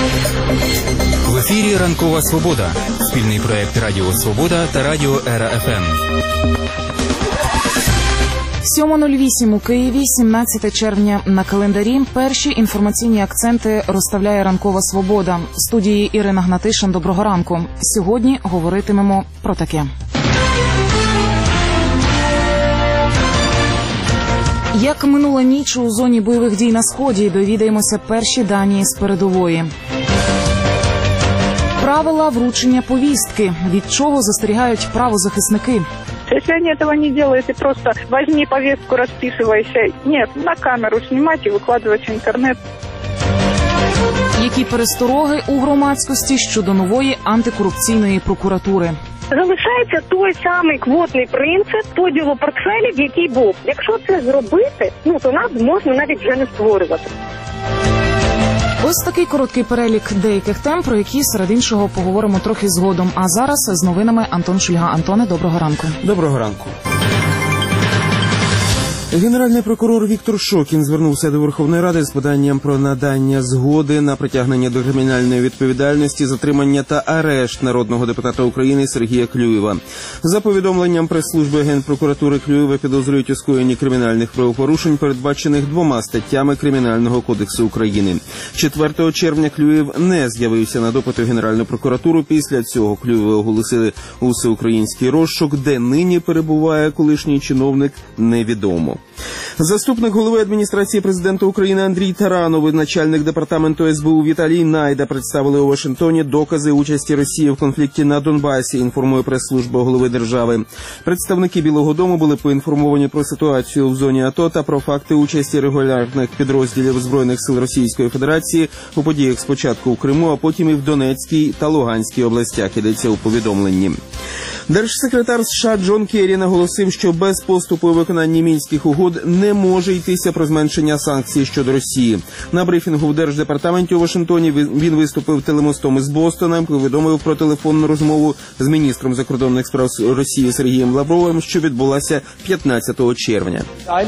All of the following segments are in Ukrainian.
В ефірі «Ранкова Свобода» – спільний проєкт Радіо Свобода та Радіо Ера ФМ. 7:08 у Києві, 17 червня на календарі. Перші інформаційні акценти розставляє «Ранкова Свобода». В студії Ірина Гнатишин. Доброго ранку. Сьогодні говоритимемо про таке. Як минула ніч у зоні бойових дій на Сході, довідаємося перші дані з передової. Правила вручення повістки. Від чого застерігають правозахисники? Если они этого не делают и просто возьми повестку, расписывайся. Нет, на камеру снимать и выкладывать в интернет. Які перестороги у громадськості щодо нової антикорупційної прокуратури? Залишається той самий квотний принцип поділу портфелів, який був. Якщо це зробити, то нас можна навіть вже не створювати. Ось такий короткий перелік деяких тем, про які, серед іншого, поговоримо трохи згодом. А зараз з новинами Антон Шульга. Антоне, доброго ранку. Доброго ранку. Генеральний прокурор Віктор Шокін звернувся до Верховної Ради з поданням про надання згоди на притягнення до кримінальної відповідальності, затримання та арешт народного депутата України Сергія Клюєва. За повідомленням прес-служби Генпрокуратури, Клюєва підозрюють у скоєнні кримінальних правопорушень, передбачених 2 статтями Кримінального кодексу України. 4 червня Клюєв не з'явився на допит у Генеральну прокуратуру. Після цього Клюєва оголосили у всеукраїнський розшук, де нині перебуває колишній чиновник, невідомо. Заступник голови адміністрації президента України Андрій Таранов і начальник департаменту СБУ Віталій Найда представили у Вашингтоні докази участі Росії в конфлікті на Донбасі, інформує прес-служба голови держави. Представники Білого дому були поінформовані про ситуацію в зоні АТО та про факти участі регулярних підрозділів Збройних сил Російської Федерації у подіях спочатку в Криму, а потім і в Донецькій та Луганській областях, йдеться у повідомленні. Держсекретар США Джон Керрі наголосив, що без поступу у виконанні Мінських угод не може йтися про зменшення санкцій щодо Росії. На брифінгу в Держдепартаменті у Вашингтоні він виступив телемостом із Бостона, повідомив про телефонну розмову з міністром закордонних справ Росії Сергієм Лавровим, що відбулася 15 червня.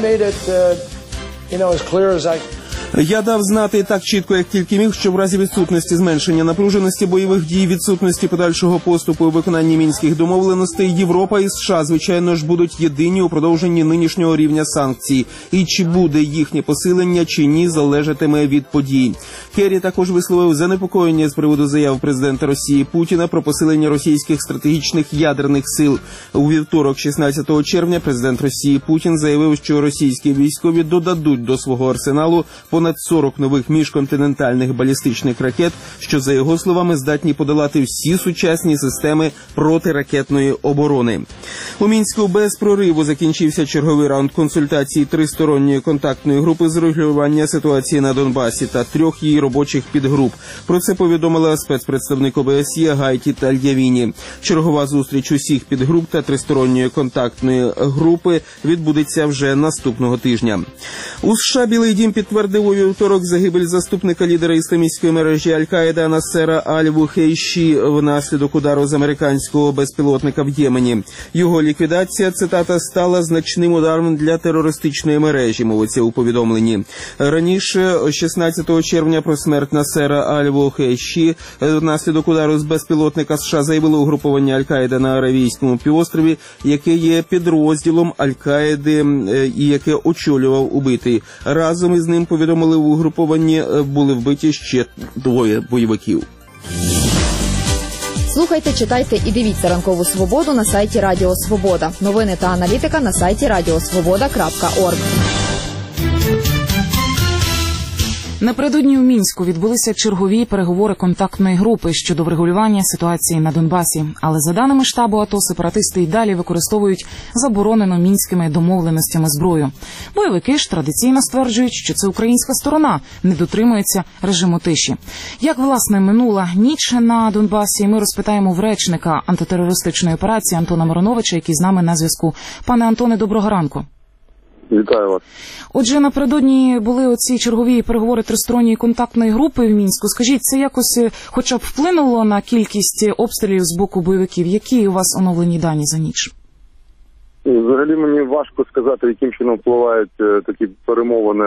Я дав знати так чітко, як тільки міг, що в разі відсутності зменшення напруженості бойових дій, відсутності подальшого поступу у виконанні мінських домовленостей, Європа і США, звичайно ж, будуть єдині у продовженні нинішнього рівня санкцій. І чи буде їхнє посилення, чи ні, залежатиме від подій. Керрі також висловив занепокоєння з приводу заяв президента Росії Путіна про посилення російських стратегічних ядерних сил. У вівторок, 16 червня, президент Росії Путін заявив, що російські військові додадуть до свого арсеналу понад 40 нових міжконтинентальних балістичних ракет, що, за його словами, здатні подолати всі сучасні системи протиракетної оборони. У Мінську без прориву закінчився черговий раунд консультацій тристоронньої контактної групи з регулювання ситуації на Донбасі та 3 її робочих підгруп. Про це повідомила спецпредставник ОБСЄ Гайті Тальявіні. Чергова зустріч усіх підгруп та тристоронньої контактної групи відбудеться вже наступного тижня. У США Білий дім підтвердив у вівторок загибель заступника лідера ісламістської мережі Аль-Каїда Насера Аль-Вухейші внаслідок удару з американського безпілотника в Ємені. Його ліквідація, цитата, стала значним ударом для терористичної мережі, мовиться у повідомленні. Раніше, 16 червня, про смерть Насера Аль-Вухейші внаслідок удару з безпілотника США заявило угруповання Аль-Каїда на Аравійському півострові, яке є підрозділом Аль-Каїди і яке очолював убитий. Разом із ним, повідомили в угрупованні, були вбиті ще 2 бойовиків. Слухайте, читайте і дивіться «Ранкову Свободу» на сайті Радіо Свобода. Новини та аналітика на сайті radiosvoboda.org. Напередодні у Мінську відбулися чергові переговори контактної групи щодо врегулювання ситуації на Донбасі. Але за даними штабу АТО, сепаратисти й далі використовують заборонену мінськими домовленостями зброю. Бойовики ж традиційно стверджують, що це українська сторона не дотримується режиму тиші. Як, власне, минула ніч на Донбасі, ми розпитаємо в речника антитерористичної операції Антона Мироновича, який з нами на зв'язку. Пане Антоне, доброго ранку. Вітаю вас. Отже, напередодні були оці чергові переговори тристоронньої контактної групи в Мінську. Скажіть, це якось хоча б вплинуло на кількість обстрілів з боку бойовиків? Які у вас оновлені дані за ніч? Взагалі мені важко сказати, яким чином впливають такі перемовини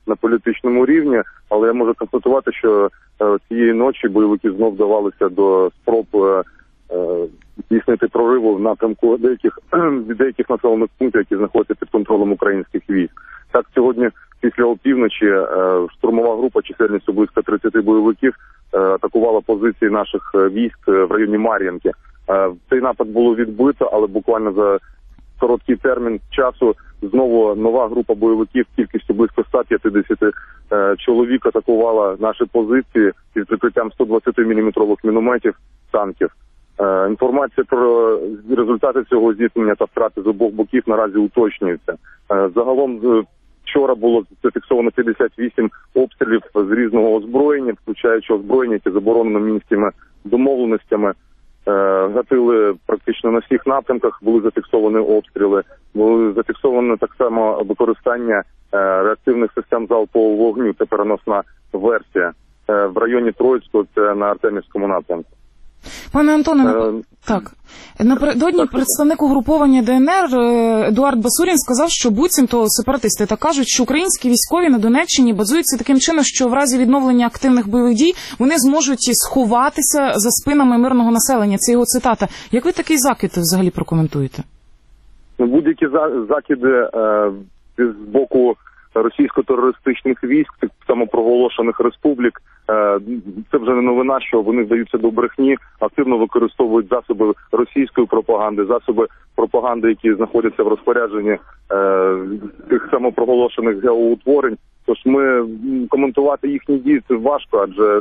на політичному рівні, але я можу констатувати, що цієї ночі бойовики знов вдавалися до спроб здійснити прориву в напрямку деяких населених пунктів, які знаходяться під контролем українських військ. Так, сьогодні після опівночі штурмова група чисельністю близько 30 бойовиків атакувала позиції наших військ в районі Мар'їнки. Цей напад було відбито, але буквально за короткий термін часу знову нова група бойовиків кількістю близько 150 чоловік атакувала наші позиції під прикриттям 120-мм мінометів, танків. Інформація про результати цього зіткнення та втрати з обох боків наразі уточнюється. Загалом вчора було зафіксовано 58 обстрілів з різного озброєння, включаючи озброєння, яке заборонено мінськими домовленостями. Гатили практично на всіх напрямках, були зафіксовані обстріли, були зафіксовано так само використання реактивних систем залпового вогню, це переносна версія, в районі Троїцького, це на Артемівському напрямку. Пане Антоне, напередодні представник угруповання ДНР Едуард Басурін сказав, що буцімто сепаратисти так кажуть, що українські військові на Донеччині базуються таким чином, що в разі відновлення активних бойових дій вони зможуть сховатися за спинами мирного населення. Це його цитата. Як ви такий закид взагалі прокоментуєте? Будь-які закиди з боку російсько-терористичних військ, самопроголошених республік, це вже не новина, що вони вдаються до брехні, активно використовують засоби російської пропаганди, засоби пропаганди, які знаходяться в розпорядженні тих самопроголошених геоутворень. Тож ми коментувати їхні дії це важко, адже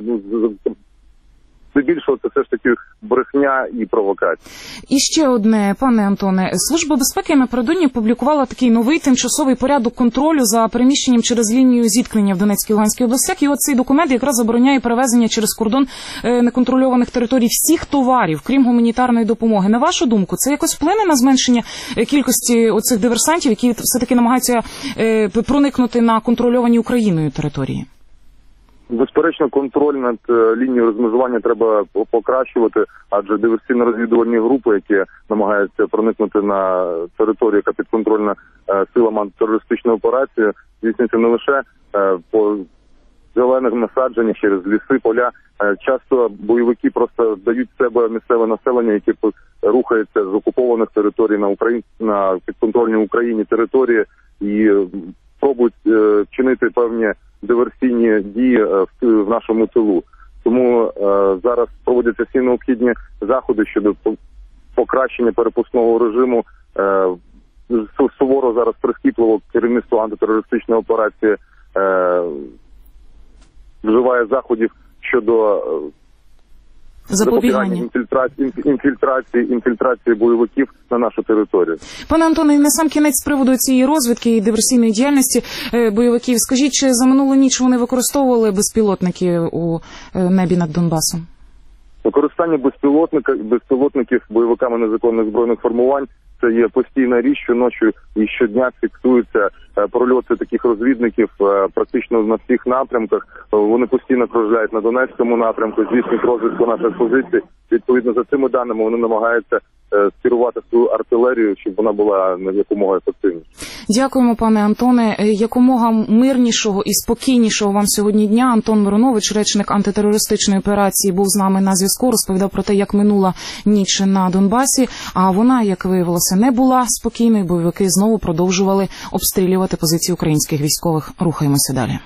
здебільшого це все ж таки брехня і провокація. І ще одне, пане Антоне. Служба безпеки напередодні опублікувала такий новий тимчасовий порядок контролю за переміщенням через лінію зіткнення в Донецькій і Луганській областях. І оцей документ якраз забороняє перевезення через кордон неконтрольованих територій всіх товарів, крім гуманітарної допомоги. На вашу думку, це якось вплине на зменшення кількості оцих диверсантів, які все-таки намагаються проникнути на контрольовані Україною території? Безперечно, контроль над лінією розмежування треба покращувати, адже диверсійно-розвідувальні групи, які намагаються проникнути на територію, яка підконтрольна силам антитерористичної операції, здійснюється не лише по зелених насадженнях через ліси, поля. Часто бойовики просто дають себе місцеве населення, яке рухається з окупованих територій на підконтрольній Україні території і пробують чинити певні диверсійні дії в нашому тилу. Тому зараз проводяться всі необхідні заходи щодо покращення перепускного режиму. Суворо зараз прискіпливо керівництво антитерористичної операції вживає заходів щодо запобігання інфільтрації бойовиків на нашу територію. Пане Антоне, на сам кінець з приводу цієї розвідки і диверсійної діяльності бойовиків, скажіть, чи за минулу ніч вони використовували безпілотники у небі над Донбасом? Використання безпілотників бойовиками незаконних збройних формувань – це є постійна річ, щоночі і щодня фіксуються прольоти таких розвідників практично на всіх напрямках. Вони постійно кружляють на Донецькому напрямку, здійснюють розвідку наших позицій. Відповідно, за цими даними вони намагаються скерувати свою артилерію, щоб вона була якомога ефективніше. Дякуємо, пане Антоне. Якомога мирнішого і спокійнішого вам сьогодні дня. Антон Миронович, речник антитерористичної операції, був з нами на зв'язку, розповідав про те, як минула ніч на Донбасі. А вона, як виявилося, не була спокійною. Бойовики знову продовжували обстрілювати позиції українських військових. Рухаємося далі.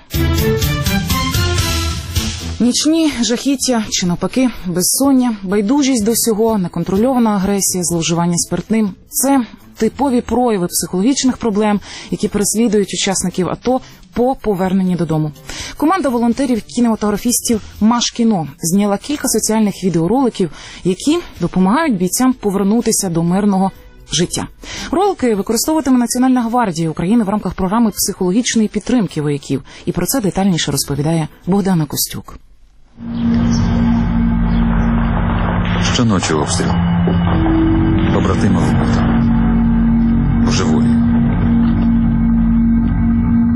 Нічні жахіття чи навпаки безсоння, байдужість до всього, неконтрольована агресія, зловживання спиртним – це типові прояви психологічних проблем, які переслідують учасників АТО по поверненні додому. Команда волонтерів-кінематографістів «Маш-кіно» зняла кілька соціальних відеороликів, які допомагають бійцям повернутися до мирного життя. Ролики використовуватиме Національна гвардія України в рамках програми психологічної підтримки вояків. І про це детальніше розповідає Богдана Костюк. Щоночі обстріл. Побратима вбито. Божеволі.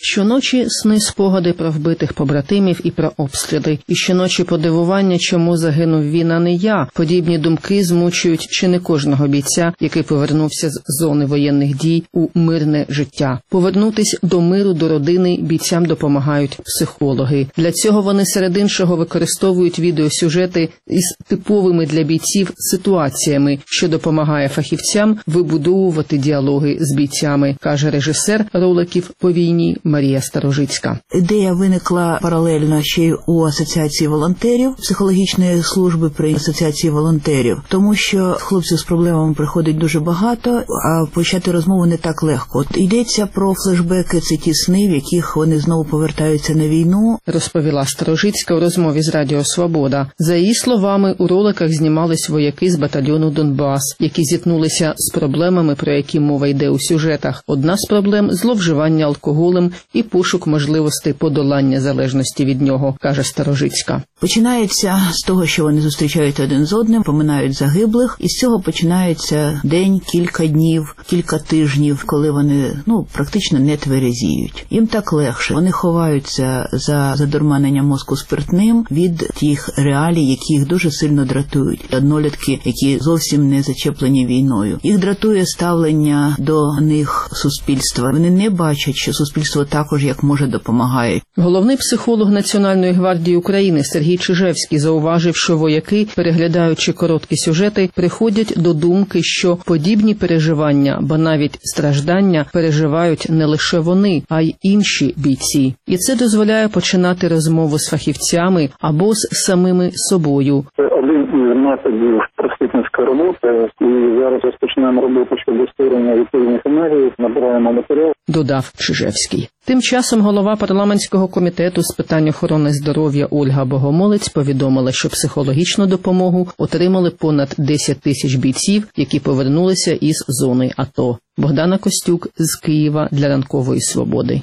Щоночі сни спогади про вбитих побратимів і про обстріли. І щоночі подивування, чому загинув він, а не я. Подібні думки змучують чи не кожного бійця, який повернувся з зони воєнних дій у мирне життя. Повернутись до миру, до родини бійцям допомагають психологи. Для цього вони серед іншого використовують відеосюжети із типовими для бійців ситуаціями, що допомагає фахівцям вибудовувати діалоги з бійцями, каже режисер роликів по війні Марія Старожицька. Ідея виникла паралельно ще й у Асоціації волонтерів, психологічної служби при Асоціації волонтерів, тому що хлопців з проблемами приходить дуже багато, а почати розмову не так легко. От йдеться про флешбеки, це ті сни, в яких вони знову повертаються на війну, розповіла Старожицька у розмові з Радіо Свобода. За її словами, у роликах знімались вояки з батальйону Донбас, які зіткнулися з проблемами, про які мова йде у сюжетах. Одна з проблем – зловживання алкоголем і пошук можливостей подолання залежності від нього, каже Старожицька. Починається з того, що вони зустрічають один з одним, поминають загиблих, і з цього починається день, кілька днів, кілька тижнів, коли вони, практично не тверезіють. Їм так легше. Вони ховаються за задурманення мозку спиртним від тих реалій, які їх дуже сильно дратують. Однолітки, які зовсім не зачеплені війною. Їх дратує ставлення до них суспільства. Вони не бачать, що суспільство також як може допомагає. Головний психолог Національної гвардії України Сергій Чижевський зауважив, що вояки, переглядаючи короткі сюжети, приходять до думки, що подібні переживання, ба навіть страждання, переживають не лише вони, а й інші бійці. І це дозволяє починати розмову з фахівцями або з самими собою. Один із методів просвітницької роботи, і зараз розпочинаємо роботу щодо створення відповідних енергій, набираємо матеріал, додав Чижевський. Тим часом голова парламентського комітету з питань охорони здоров'я Ольга Богомолець повідомила, що психологічну допомогу отримали понад 10 тисяч бійців, які повернулися із зони АТО. Богдана Костюк з Києва для Ранкової Свободи.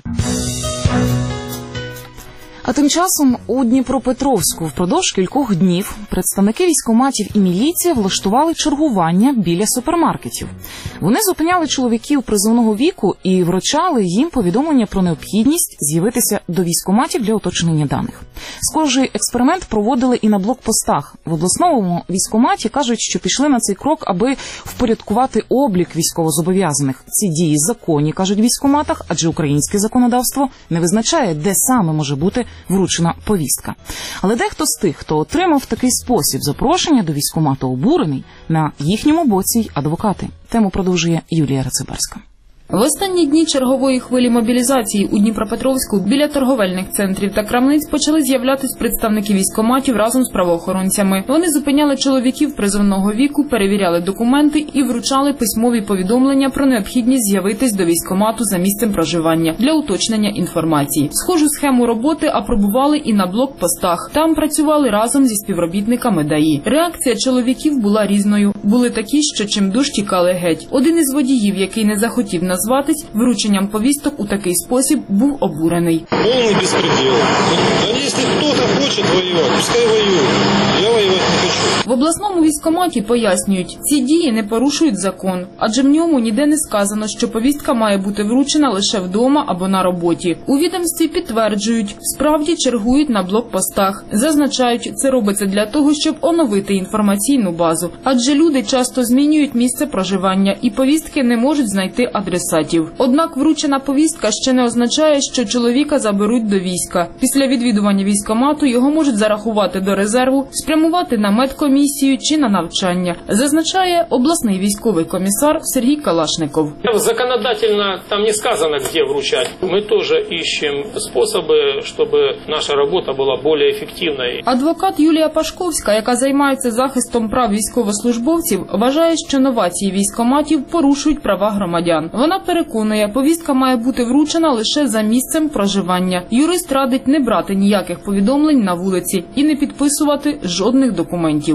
А тим часом у Дніпропетровську впродовж кількох днів представники військкоматів і міліція влаштували чергування біля супермаркетів. Вони зупиняли чоловіків призовного віку і вручали їм повідомлення про необхідність з'явитися до військкоматів для уточнення даних. Схожий експеримент проводили і на блокпостах. В обласному військкоматі кажуть, що пішли на цей крок, аби впорядкувати облік військовозобов'язаних. Ці дії законні, кажуть в військкоматах, адже українське законодавство не визначає, де саме може бути вручена повістка. Але дехто з тих, хто отримав такий спосіб запрошення до військкомату, обурений, на їхньому боці й адвокати. Тему продовжує Юлія Рацибарська. В останні дні чергової хвилі мобілізації у Дніпропетровську біля торговельних центрів та крамниць почали з'являтись представники військкоматів разом з правоохоронцями. Вони зупиняли чоловіків призовного віку, перевіряли документи і вручали письмові повідомлення про необхідність з'явитись до військкомату за місцем проживання для уточнення інформації. Схожу схему роботи апробували і на блокпостах. Там працювали разом зі співробітниками ДАІ. Реакція чоловіків була різною. Були такі, що чимдуж тікали геть. Один із водіїв, який не захотів назватись, врученням повісток у такий спосіб був обурений. Повний безпреділ. Якщо хтось хоче воювати, пускай воює. Я воювати не хочу. В обласному військкоматі пояснюють, ці дії не порушують закон, адже в ньому ніде не сказано, що повістка має бути вручена лише вдома або на роботі. У відомстві підтверджують, справді чергують на блокпостах. Зазначають, це робиться для того, щоб оновити інформаційну базу, адже люди часто змінюють місце проживання і повістки не можуть знайти адресатів. Однак вручена повістка ще не означає, що чоловіка заберуть до війська. Після відвідування військкомату його можуть зарахувати до резерву, спрямувати на медкомісію чи на навчання, зазначає обласний військовий комісар Сергій Калашников. Законодательно там не сказано, де вручати. Ми теж іщемо способи, щоб наша робота була більш ефективною. Адвокат Юлія Пашковська, яка займається захистом прав військовослужбовців, вважає, що новації військкоматів порушують права громадян. Вона переконує, повістка має бути вручена лише за місцем проживання. Юрист радить не брати ніяких повідомлень на вулиці і не підписувати жодних документів.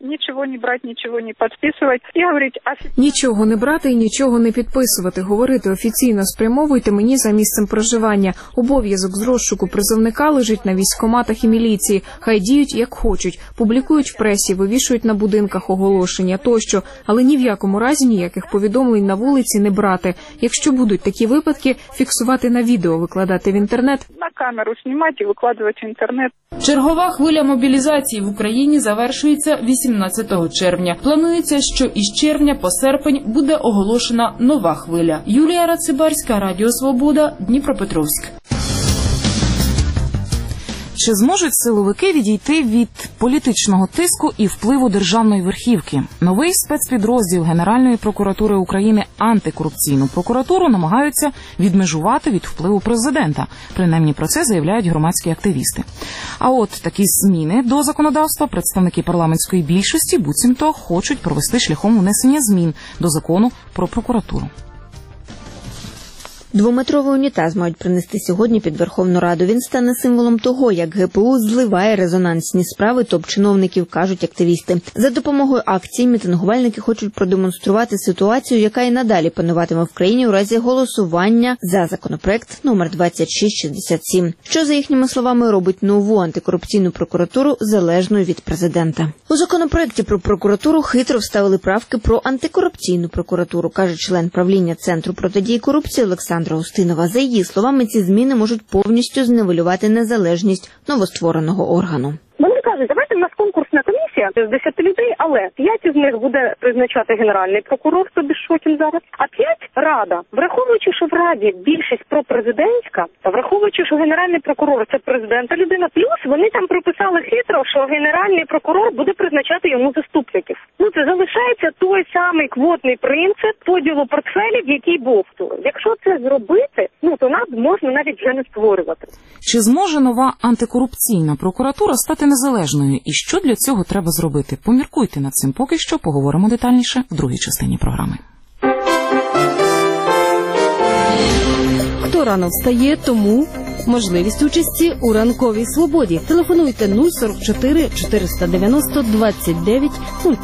ничего не брать, ничего не подписывать и говорить... Нічого не брати і нічого не підписувати. Говорити офіційно: спрямовуйте мені за місцем проживання. Обов'язок з розшуку призовника лежить на військкоматах і міліції. Хай діють як хочуть. Публікують в пресі, вивішують на будинках оголошення тощо. Але ні в якому разі ніяких повідомлень на вулиці не брати. Якщо будуть такі випадки, фіксувати на відео, викладати в інтернет. На камеру знімати і викладати в інтернет. Чергова хвиля мобілізації в Україні завершується 18 червня. Планується, що із червня по серпень буде оголошена нова хвиля. Юлія Рацибарська, Радіо Свобода, Дніпропетровськ. Чи зможуть силовики відійти від політичного тиску і впливу державної верхівки? Новий спецпідрозділ Генеральної прокуратури України антикорупційну прокуратуру намагаються відмежувати від впливу президента. Принаймні про це заявляють громадські активісти. А от такі зміни до законодавства представники парламентської більшості буцімто хочуть провести шляхом внесення змін до закону про прокуратуру. Двометровий унітаз мають принести сьогодні під Верховну Раду. Він стане символом того, як ГПУ зливає резонансні справи топ-чиновників, кажуть активісти. За допомогою акції мітингувальники хочуть продемонструвати ситуацію, яка і надалі пануватиме в країні у разі голосування за законопроект номер 2667, що, за їхніми словами, робить нову антикорупційну прокуратуру залежною від президента. У законопроекті про прокуратуру хитро вставили правки про антикорупційну прокуратуру, каже член правління Центру протидії корупції Олександр Устинова. За її словами, ці зміни можуть повністю зневелювати незалежність новоствореного органу. Вони кажуть, давайте в нас конкурсна комісія з 10 людей, але 5 із них буде призначати генеральний прокурор, тобі Шокін зараз, а 5 рада. Враховуючи, що в раді більшість пропрезидентська, враховуючи, що генеральний прокурор – це президента людина, плюс вони там прописали хитро, що генеральний прокурор буде призначати йому заступників. Це залишається той самий квотний принцип поділу портфелів, який був. Якщо це зробити, то нас можна навіть вже не створювати. Чи зможе нова антикорупційна прокуратура стати незалежною? І що для цього треба зробити? Поміркуйте над цим поки що, поговоримо детальніше в другій частині програми. Хто рано встає, тому можливість участі у ранковій свободі. Телефонуйте 044 490 29 05.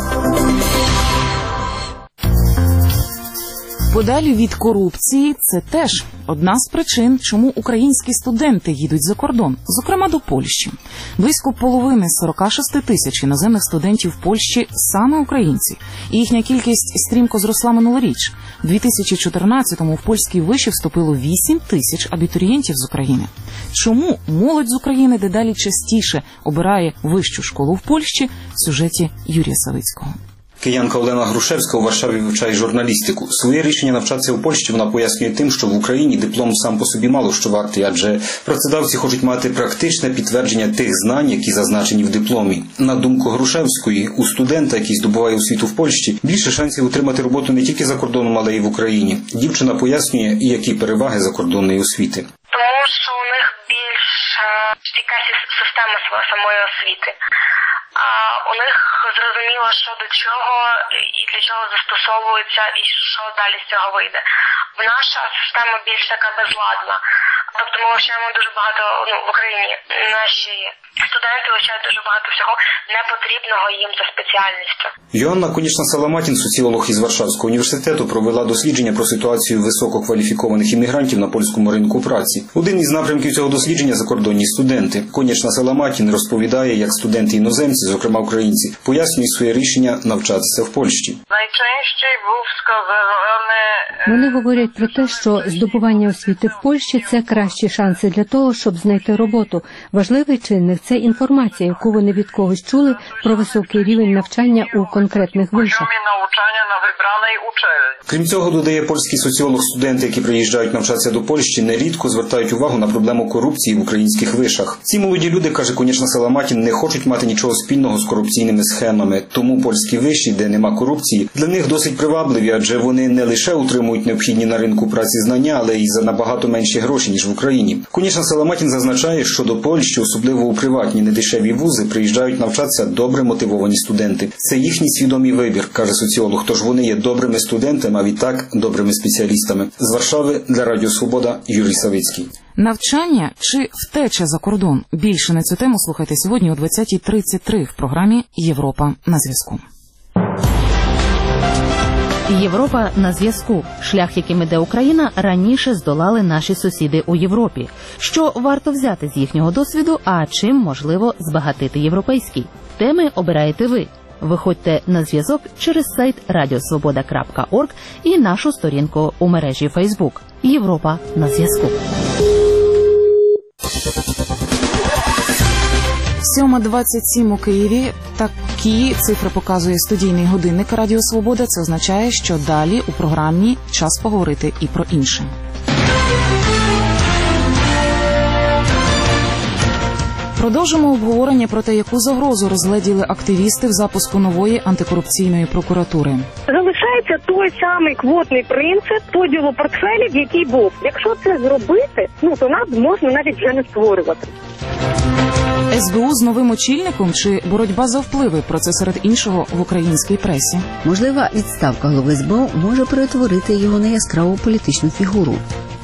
Подалі від корупції – це теж одна з причин, чому українські студенти їдуть за кордон, зокрема до Польщі. Близько половини 46 тисяч іноземних студентів в Польщі – саме українці. І їхня кількість стрімко зросла минулоріч. У 2014-му в польські виші вступило 8 тисяч абітурієнтів з України. Чому молодь з України дедалі частіше обирає вищу школу в Польщі – в сюжеті Юрія Савицького. Киянка Олена Грушевська у Варшаві вивчає журналістику. Своє рішення навчатися у Польщі вона пояснює тим, що в Україні диплом сам по собі мало що вартий, адже працедавці хочуть мати практичне підтвердження тих знань, які зазначені в дипломі. На думку Грушевської, у студента, який здобуває освіту в Польщі, більше шансів отримати роботу не тільки за кордоном, але й в Україні. Дівчина пояснює, які переваги закордонної освіти. Тому що у них більш стійка система самої освіти. А у них зрозуміло, що до чого і для чого застосовується, і що далі з цього вийде. Наша система більш така безладна. Тобто ми вивчаємо дуже багато, в Україні наші студенти вивчають дуже багато всього непотрібного їм за спеціальністю. Йоанна Конічна-Саламатін, соціолог із Варшавського університету, провела дослідження про ситуацію висококваліфікованих іммігрантів на польському ринку праці. Один із напрямків цього дослідження – закордонні студенти. Конічна-Саламатін розповідає, як студенти-іноземці, зокрема українці, пояснюють своє рішення навчатися в Польщі. Найчастіше був сказаний... Вони говорять про те, що здобування освіти в Польщі – це кращі шанси для того, щоб знайти роботу. Важливий чинник – це інформація, яку вони від когось чули про високий рівень навчання у конкретних вишах. Крім цього, додає польський соціолог, студенти, які приїжджають навчатися до Польщі, нерідко звертають увагу на проблему корупції в українських вишах. Ці молоді люди, каже Конічна-Саламатін, не хочуть мати нічого спільного з корупційними схемами. Тому польські виші, де нема корупції, для них досить привабливі, адже вони не лише утримують необхідні на ринку праці знання, але й за набагато менші гроші, ніж в Україні. Конічна-Саламатін зазначає, що до Польщі, особливо у приватні недешеві вузи, приїжджають навчатися добре мотивовані студенти. Це їхній свідомий вибір, каже соціолог, тож вони вони є добрими студентами, а відтак добрими спеціалістами. З Варшави для Радіо Свобода Юрій Савицький. Навчання чи втеча за кордон? Більше на цю тему слухайте сьогодні о 20:33 в програмі «Європа на зв'язку». Європа на зв'язку. Шлях, яким іде Україна, раніше здолали наші сусіди у Європі. Що варто взяти з їхнього досвіду, а чим можливо збагатити європейський? Теми обираєте ви. Виходьте на зв'язок через сайт radiosvoboda.org і нашу сторінку у мережі Facebook. Європа на зв'язку. 7:27 у Києві. Такі цифри показує студійний годинник Радіо Свобода. Це означає, що далі у програмі час поговорити і про інше. Продовжимо обговорення про те, яку загрозу розгледіли активісти в запуску нової антикорупційної прокуратури. Залишається той самий квотний принцип поділу портфелів, який був. Якщо це зробити, то нас можна навіть вже не створювати. СБУ з новим очільником чи боротьба за впливи? Про це серед іншого в українській пресі. Можлива відставка голови СБУ може перетворити його на яскраву політичну фігуру.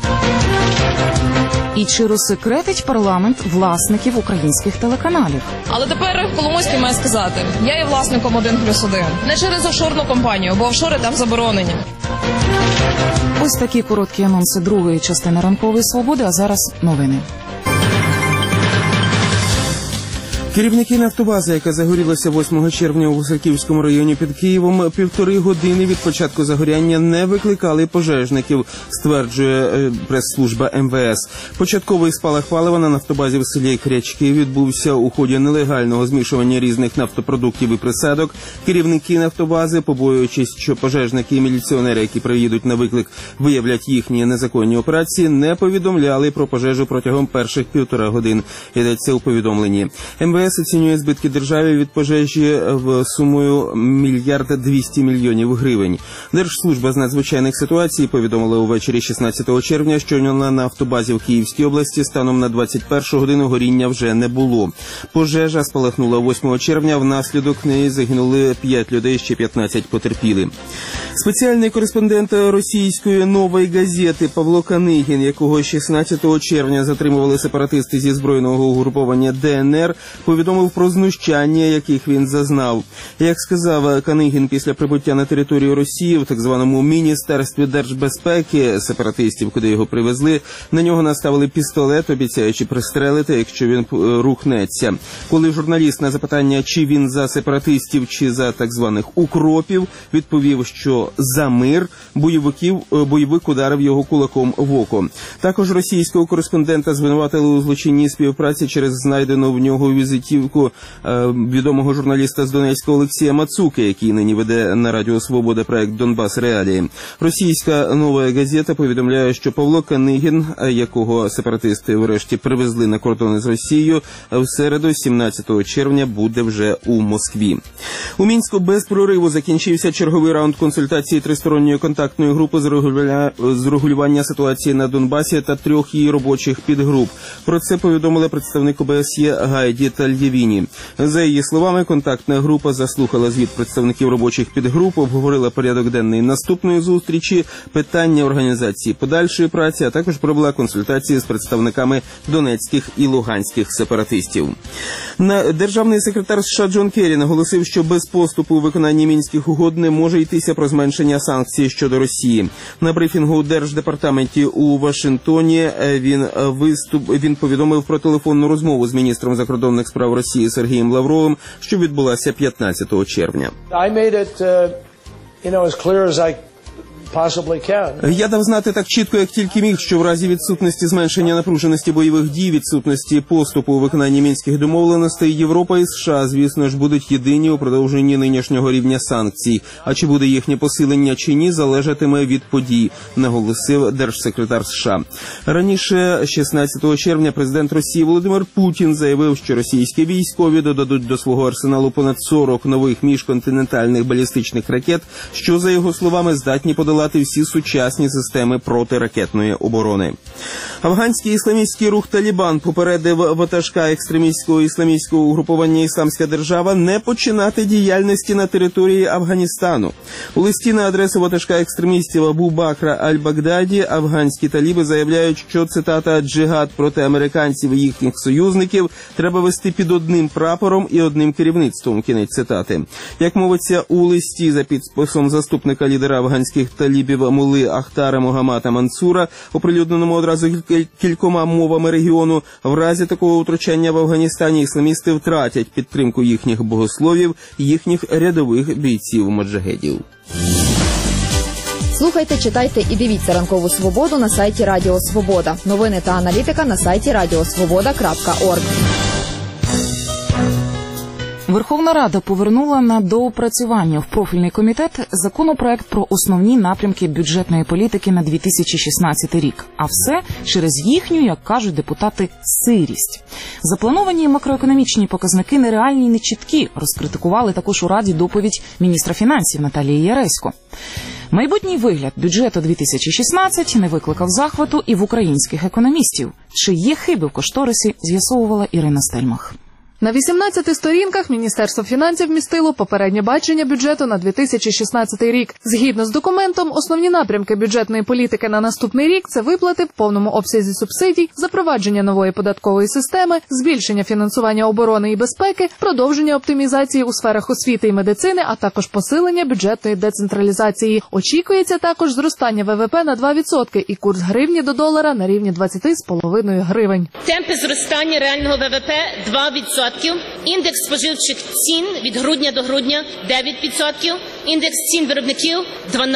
І чи розсекретить парламент власників українських телеканалів? Але тепер Коломойський має сказати, я є власником 1+1. Не через офшорну компанію, бо офшори там заборонені. Ось такі короткі анонси другої частини ранкової свободи, а зараз новини. Керівники нафтобази, яка загорілася 8 червня у Високівському районі під Києвом, 1,5 години від початку загоряння не викликали пожежників, стверджує прес-служба МВС. Початковий спалах палива на нафтобазі в селі Крячки відбувся у ході нелегального змішування різних нафтопродуктів і присадок. Керівники нафтобази, побоюючись, що пожежники і міліціонери, які приїдуть на виклик, виявлять їхні незаконні операції, не повідомляли про пожежу протягом перших 1,5 годин. Йдеться у повідомленні. МВС оцінює збитки державі від пожежі в сумою 1,2 мільярда гривень. Держслужба з надзвичайних ситуацій повідомила увечері 16 червня, що на нафтобазі в Київській області станом на 21 годину горіння вже не було. Пожежа спалахнула 8 червня, внаслідок неї загинули 5 людей, ще 15 потерпіли. Спеціальний кореспондент російської «Нової газети» Павло Канигін, якого 16 червня затримували сепаратисти зі збройного угруповання ДНР, повідомив про знущання, яких він зазнав. Як сказав Канигін, після прибуття на територію Росії в так званому Міністерстві держбезпеки сепаратистів, куди його привезли, на нього наставили пістолет, обіцяючи пристрелити, якщо він рухнеться. Коли журналіст на запитання, чи він за сепаратистів, чи за так званих укропів, відповів, що за мир, бойовик ударив його кулаком в око. Також російського кореспондента звинуватили у злочинній співпраці через знайдену в нього візитівку відомого журналіста з Донецька Олексія Мацуки, який нині веде на Радіо Свобода проект «Донбас Реалії». Російська «Нова газета» повідомляє, що Павло Канигін, якого сепаратисти врешті привезли на кордони з Росією, в середу, 17 червня, буде вже у Москві. У Мінську без прориву закінчився черговий раунд консультації тристоронньої контактної групи з регулювання ситуації на Донбасі та 3 її робочих підгруп. Про це повідомили представник ОБСЄ Гайді Тальєвіні. За її словами, контактна група заслухала звіт представників робочих підгруп, обговорила порядок денний наступної зустрічі, питання організації подальшої праці, а також провела консультації з представниками донецьких і луганських сепаратистів. Державний секретар США Джон Керрі наголосив, що без поступу у виконанні мінських угод не може йтися про зменшення санкцій щодо Росії. На брифінгу у Держдепартаменті у Вашингтоні він повідомив про телефонну розмову з міністром закордонних справ Росії Сергієм Лавровим, що відбулася 15 червня. Я дав знати так чітко, як тільки міг, що в разі відсутності зменшення напруженості бойових дій, відсутності поступу у виконанні мінських домовленостей, Європа і США, звісно ж, будуть єдині у продовженні нинішнього рівня санкцій. А чи буде їхнє посилення чи ні, залежатиме від подій, наголосив держсекретар США. Раніше, 16 червня, президент Росії Володимир Путін заявив, що російські військові додадуть до свого арсеналу понад 40 нових міжконтинентальних балістичних ракет, що, за його словами, здатні подолати посилати всі сучасні системи протиракетної оборони. Афганський ісламістський рух «Талібан» попередив ватажка екстремістського ісламістського угрупування «Ісламська держава» не починати діяльності на території Афганістану. У листі на адресу ватажка екстремістів Абу Бакра Аль-Багдаді афганські таліби заявляють, що, цитата, «джихад проти американців і їхніх союзників треба вести під одним прапором і одним керівництвом», кінець цитати. Як мовиться у листі за підписом заступника лідера афганських талібів Мулли Ахтара Могаммада Мансура, оприлюдненому одразу кількома мовами регіону, в разі такого втручання в Афганістані ісламісти втратять підтримку їхніх богословів, їхніх рядових бійців-моджахедів. Слухайте, читайте і дивіться «Ранкову свободу» на сайті Радіо Свобода. Новини та аналітика на сайті radiosvoboda.org. Верховна Рада повернула на доопрацювання в профільний комітет законопроект про основні напрямки бюджетної політики на 2016 рік. А все через їхню, як кажуть депутати, сирість. Заплановані макроекономічні показники нереальні і нечіткі, розкритикували також у Раді доповідь міністра фінансів Наталії Яресько. Майбутній вигляд бюджету 2016 не викликав захвату і в українських економістів. Чи є хиби в кошторисі, з'ясовувала Ірина Стельмах. На 18 сторінках Міністерство фінансів містило попереднє бачення бюджету на 2016 рік. Згідно з документом, основні напрямки бюджетної політики на наступний рік – це виплати в повному обсязі субсидій, запровадження нової податкової системи, збільшення фінансування оборони і безпеки, продовження оптимізації у сферах освіти і медицини, а також посилення бюджетної децентралізації. Очікується також зростання ВВП на 2% і курс гривні до долара на рівні 20,5 гривень. Темпи зростання реального ВВП – 2%. Індекс споживчих цін від грудня до грудня – 9%, індекс цін виробників – 12%,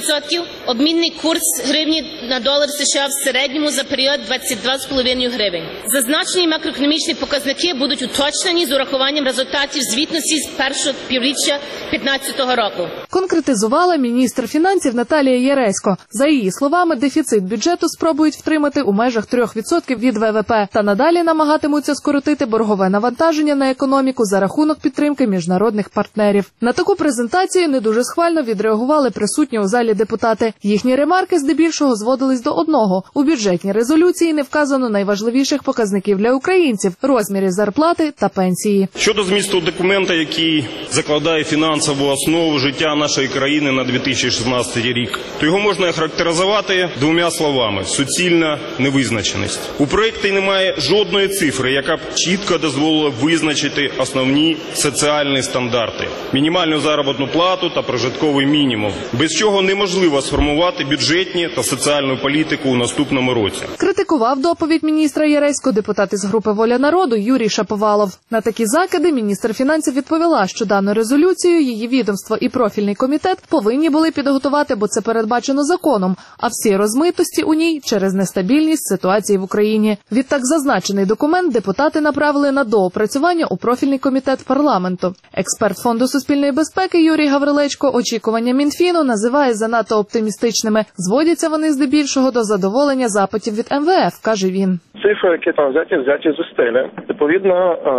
обмінний курс гривні на долар США в середньому за період 22,5 гривень. Зазначені макроекономічні показники будуть уточнені з урахуванням результатів звітності з першого півріччя 2015 року. Конкретизувала міністр фінансів Наталія Яресько. За її словами, дефіцит бюджету спробують втримати у межах 3% від ВВП та надалі намагатимуться скоротити боргове навантаження на економіку за рахунок підтримки міжнародних партнерів. На таку презентацію не дуже схвально відреагували присутні у залі депутати. Їхні ремарки здебільшого зводились до одного. У бюджетній резолюції не вказано найважливіших показників для українців – розмірів зарплати та пенсії. Щодо змісту документа, який закладає фінансову основу життя нашої країни на 2016 рік, то його можна характеризувати двома словами – суцільна невизначеність. У проєкті немає жодної цифри, яка б чітко дозволила визначити основні соціальні стандарти – мінімальну заробітну плату та прожитковий мінімум, без чого неможливо сформувати бюджетні та соціальну політику у наступному році. Критикував доповідь міністра Яресько депутат із групи «Воля народу» Юрій Шаповалов. На такі закиди міністр фінансів відповіла, що дану резолюцію її відомство і профільний комітет повинні були підготувати, бо це передбачено законом, а всі розмитості у ній через нестабільність ситуації в Україні. Відтак зазначений документ депутати направили на доопрацювання у профільний комітет парламенту. Експерт Фонду суспільної безпеки Юрій Гаврилечко очікування Мінфіну називає занадто оптимістичними. Зводяться вони здебільшого до задоволення запитів від МВФ, каже він. Цифри, які там взяті зі стелі, відповідно,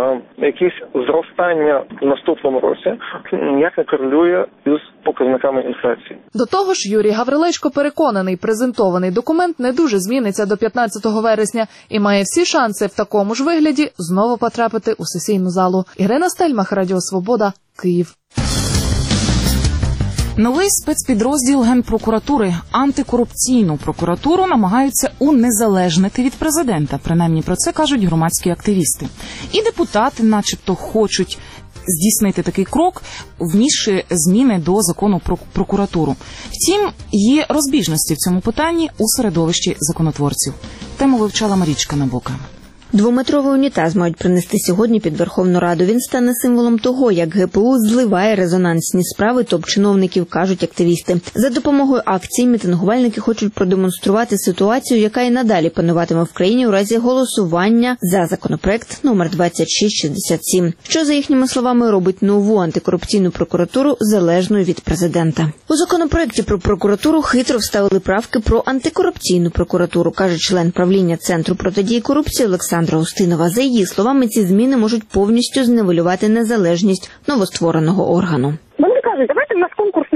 якісь зростання в наступному році ніяк не корелює із показниками інфляції. До того ж, Юрій Гаврилечко переконаний, презентований документ не дуже зміниться до 15 вересня і має всі шанси в такому ж вигляді знову потрапити у сесійну залу. Ірина Стельмах, Радіо Свобода, Київ. Новий спецпідрозділ Генпрокуратури антикорупційну прокуратуру намагаються унезалежнити від президента. Принаймні про це кажуть громадські активісти. І депутати начебто хочуть здійснити такий крок, внісши зміни до закону про прокуратуру. Втім, є розбіжності в цьому питанні у середовищі законотворців. Тему вивчала Марічка Набока. Двометровий унітаз мають принести сьогодні під Верховну Раду. Він стане символом того, як ГПУ зливає резонансні справи топ-чиновників, кажуть активісти. За допомогою акції мітингувальники хочуть продемонструвати ситуацію, яка і надалі пануватиме в країні у разі голосування за законопроект номер 2667, що, за їхніми словами, робить нову антикорупційну прокуратуру залежною від президента. У законопроекті про прокуратуру хитро вставили правки про антикорупційну прокуратуру, каже член правління Центру протидії корупції Олександр Устинова. За її словами, ці зміни можуть повністю зневелювати незалежність новоствореного органу. Вони кажуть, давайте в нас конкурсна комісія,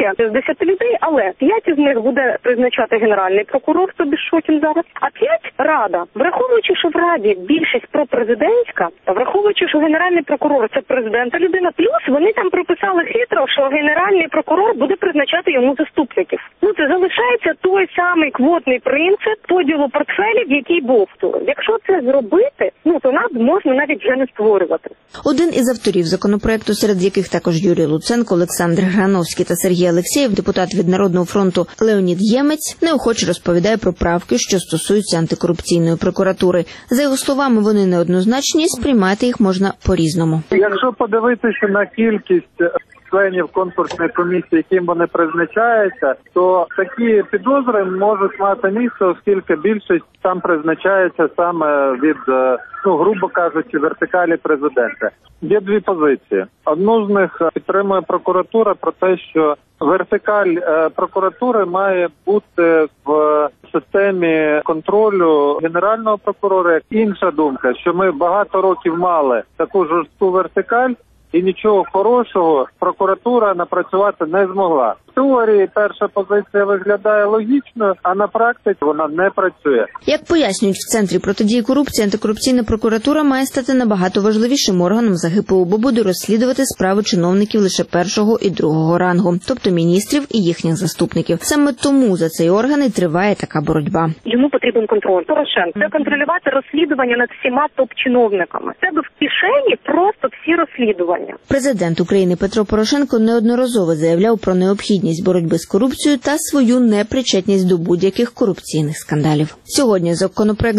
комісія з 10 людей, але 5 із них буде призначати генеральний прокурор, тобі Шокін зараз, а 5 рада. Враховуючи, що в раді більшість пропрезидентська, та враховуючи, що генеральний прокурор це президента людина, плюс вони там прописали хитро, що генеральний прокурор буде призначати йому заступників. Ну це залишається той самий квотний принцип поділу портфелів, який був. Якщо це зробити, то нас можна навіть вже не створювати. Один із авторів законопроекту, серед яких також Юрій Луценко, Олександр Грановський та Сергій Алексєєв, депутат від Народного фронту Леонід Ємець, неохоче розповідає про правки, що стосуються антикорупційної прокуратури. За його словами, вони неоднозначні, сприймати їх можна по-різному. Якщо подивитися на кількість членів конкурсної комісії, яким вони призначаються, то такі підозри можуть мати місце, оскільки більшість там призначається саме від, грубо кажучи, вертикалі президента. Є дві позиції. Одну з них підтримує прокуратура про те, що вертикаль прокуратури має бути в системі контролю генерального прокурора. Інша думка, що ми багато років мали таку жорстку вертикаль, і нічого хорошого прокуратура напрацювати не змогла. В теорії перша позиція виглядає логічно, а на практиці вона не працює. Як пояснюють в Центрі протидії корупції, антикорупційна прокуратура має стати набагато важливішим органом за ГПУ, бо буде розслідувати справи чиновників лише першого і другого рангу, тобто міністрів і їхніх заступників. Саме тому за цей орган і триває така боротьба. Йому потрібен контроль. Порошенко це контролювати розслідування над всіма топ-чиновниками. Це в кишені просто всі розслідування. Президент України Петро Порошенко неодноразово заявляв про необхідність боротьби з корупцією та свою непричетність до будь-яких корупційних скандалів. Сьогодні законопроект